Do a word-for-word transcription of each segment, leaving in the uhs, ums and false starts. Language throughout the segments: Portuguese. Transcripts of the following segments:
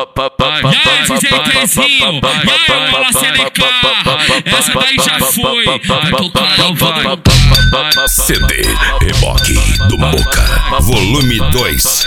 E aí, D J Pezinho, e aí, Mola C D K, essa daí já foi, vai tocar, não vai. C D Reboque do Moca, volume dois.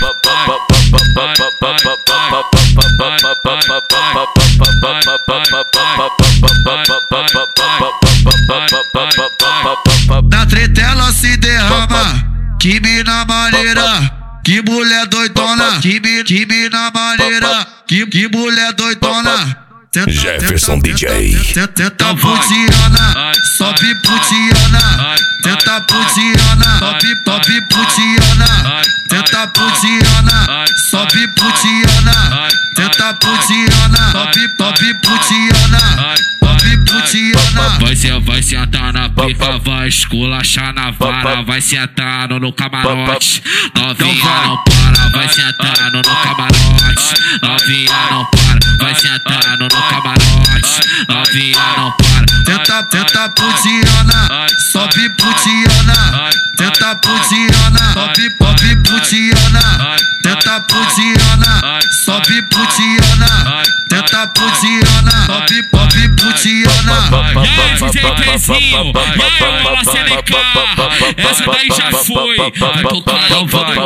Na treta ela se derrama, que mina maneira, que mulher doidona, que, que mina maneira, que, que mulher doidona. Jefferson D J. Tenta putiana, sobe putiana, tenta putiana, sobe, sobe putiana, tenta putiana, sobe putiana, tenta putiana, sobe, sobe putiana, sobe putiana. Vai se, vai sentar na pica, vai esculachar na vara, vai sentar no camarote, novinha não para, vai sentar no camarote, novinha não para, vai sentar no camarote, novinha não para. Tenta, tenta putiana, sobe putiana, tenta putiana, sobe, sobe putiana, tenta putiana, sobe putiana, tenta putiana, sobe, sobe putiana. E aí, D J Pezinho, e aí, Mola C D K, essa daí já foi, vai tocar, não vai.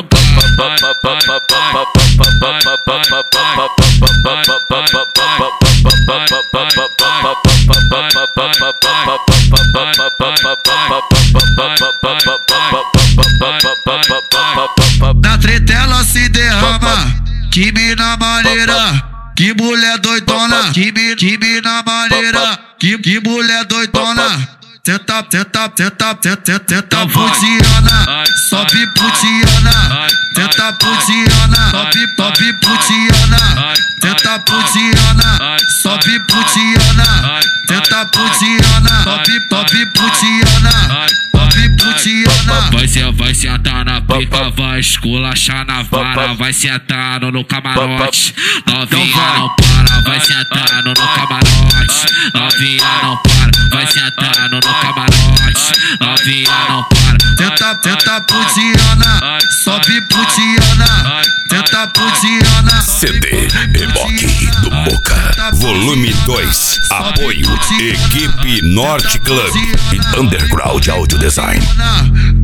Na treta ela se derrama, que mina maneira, que mulher doidona, que, que mina maneira, que, que mulher doidona. Tenta, tenta, tenta, tenta, tenta putiana, sobe putiana, tenta putiana, sobe, sobe putiana, tenta putiana, sobe putiana, tenta putiana, sobe, sobe putiana, sobe putiana. Vai se, vai sentar na pica, vai esculachar na vara, vai sentar no camarote, novinha não para, vai sentar no camarote, novinha não para, vai sentar no camarote, novinha não para. Tenta, tenta putiana, sobe putiana, tenta putiana. C D Reboque do Moca, volume dois. Apoio Equipe Norte Club e Underground Audio Design.